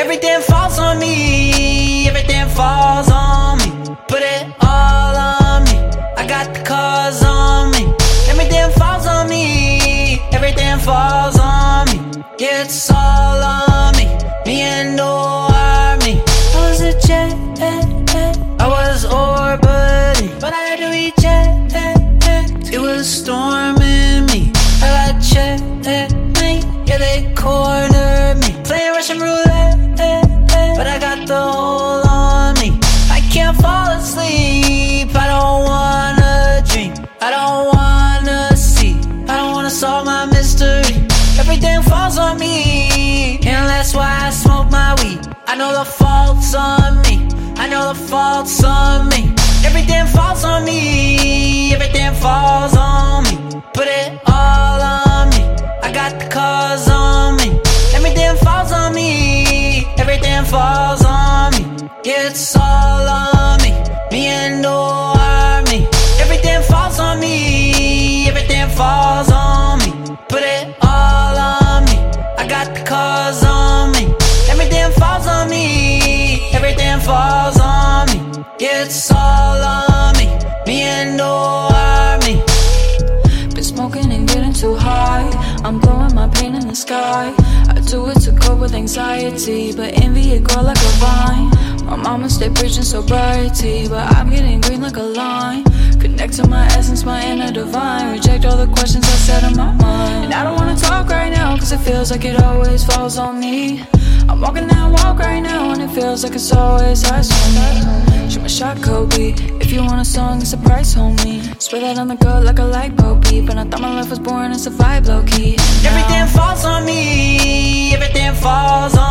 Everything falls on me, everything falls on me. Put it all on me, I got the cause on me. Everything falls on me, everything falls on me. Yeah, it's all on me, me and no army. I was a jet, I was orbiting, but I had to reject. It was storming me, I got checkmate. Yeah, they cornered me, playing Russian roulette, but I got the hold on me. I can't fall asleep, I don't wanna dream, I don't wanna see, I don't wanna solve my mystery. Everything falls on me, and that's why I smoke my weed. I know the fault's on me, I know the fault's on me. Everything falls on me, everything falls on me. Put it all on me, I got the cause on me. Everything falls on me, everything falls on me. Yeah, it's all on me, me and no army. Everything falls on me, everything falls on me. Put it all on me, I got the cause on me. Everything falls on me, everything falls on me. Yeah, it's all on me, me and no army. Been smoking and getting too high, I'm blowing my pain in the sky. I do it to cope with anxiety, but envy it grow like a vine. My mama stay preaching sobriety, but I'm getting green like a line. Connect to my essence, my inner divine. Reject all the questions I said in my mind. And I don't wanna talk right now, cause it feels like it always falls on me. I'm walking that walk right now, and it feels like it's always eyes on me. Shoot my shot, Kobe. If you want a song, it's a price, homie. Spray that on the girl like a light bulb beep. And I thought my life was boring, it's a vibe, low-key. Everything falls on me, everything falls on me.